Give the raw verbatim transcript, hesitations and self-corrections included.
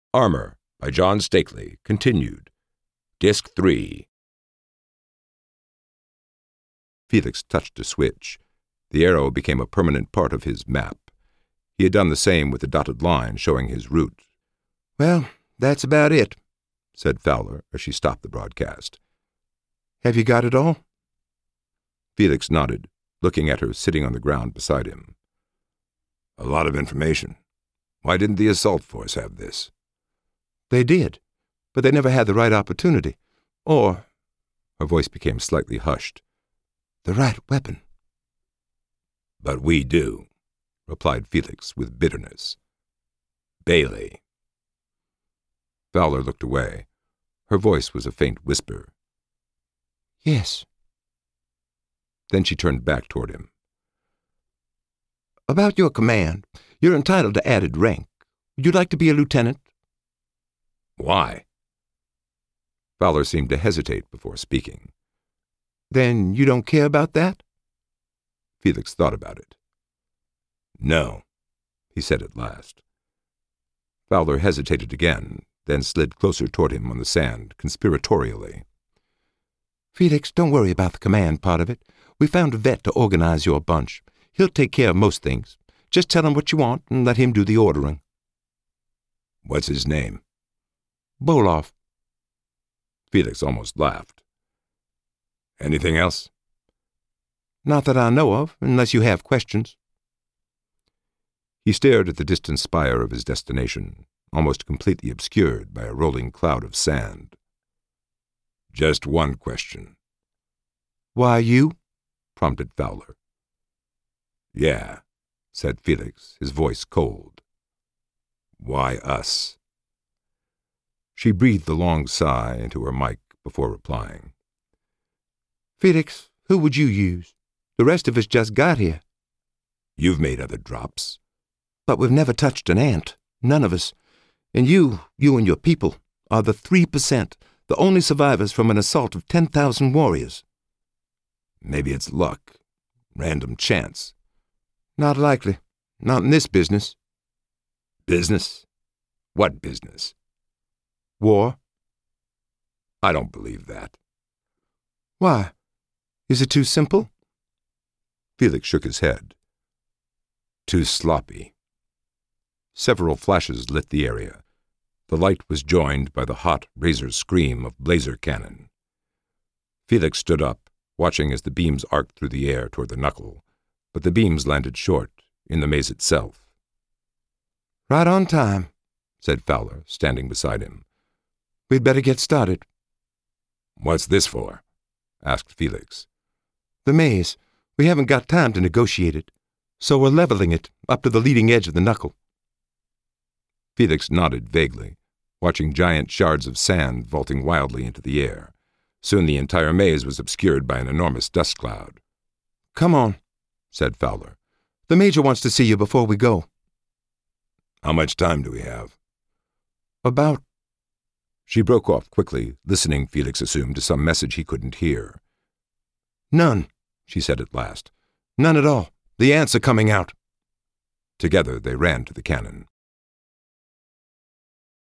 Armor by John Stakely, continued. Disc three. Felix touched a switch. The arrow became a permanent part of his map. He had done the same with the dotted line showing his route. "Well, that's about it," said Fowler as she stopped the broadcast. "Have you got it all?" Felix nodded, looking at her sitting on the ground beside him. A lot of information. Why didn't the assault force have this? "They did, but they never had the right opportunity. Or," her voice became slightly hushed, "the right weapon." "But we do," replied Felix with bitterness. "Bailey." Fowler looked away. Her voice was a faint whisper. "Yes." Then she turned back toward him. "About your command, you're entitled to added rank. Would you like to be a lieutenant?" "Why?" Fowler seemed to hesitate before speaking. "Then you don't care about that?" Felix thought about it. "No," he said at last. Fowler hesitated again, then slid closer toward him on the sand, conspiratorially. "Felix, don't worry about the command part of it. We found a vet to organize your bunch. He'll take care of most things. Just tell him what you want and let him do the ordering." "What's his name?" "Boloff." Felix almost laughed. "Anything else?" "Not that I know of, unless you have questions." He stared at the distant spire of his destination, almost completely obscured by a rolling cloud of sand. "Just one question." "Why you?" prompted Fowler. "Yeah," said Felix, his voice cold. "Why us?" She breathed a long sigh into her mic before replying. "Felix, who would you use? The rest of us just got here." "You've made other drops." "But we've never touched an ant, none of us. And you, you and your people, are the three percent, the only survivors from an assault of ten thousand warriors." "Maybe it's luck, random chance." "Not likely. Not in this business." "Business? What business?" "War." "I don't believe that." "Why? Is it too simple?" Felix shook his head. "Too sloppy." Several flashes lit the area. The light was joined by the hot razor scream of blazer cannon. Felix stood up, watching as the beams arced through the air toward the knuckle, but the beams landed short, in the maze itself. "Right on time," said Fowler, standing beside him. "We'd better get started." "What's this for?" asked Felix. "The maze. We haven't got time to negotiate it, so we're leveling it up to the leading edge of the knuckle." Felix nodded vaguely, watching giant shards of sand vaulting wildly into the air. Soon the entire maze was obscured by an enormous dust cloud. "Come on," said Fowler. "The Major wants to see you before we go." "How much time do we have?" "About—" She broke off quickly, listening, Felix assumed, to some message he couldn't hear. "None," she said at last. "None at all. The ants are coming out." Together they ran to the cannon.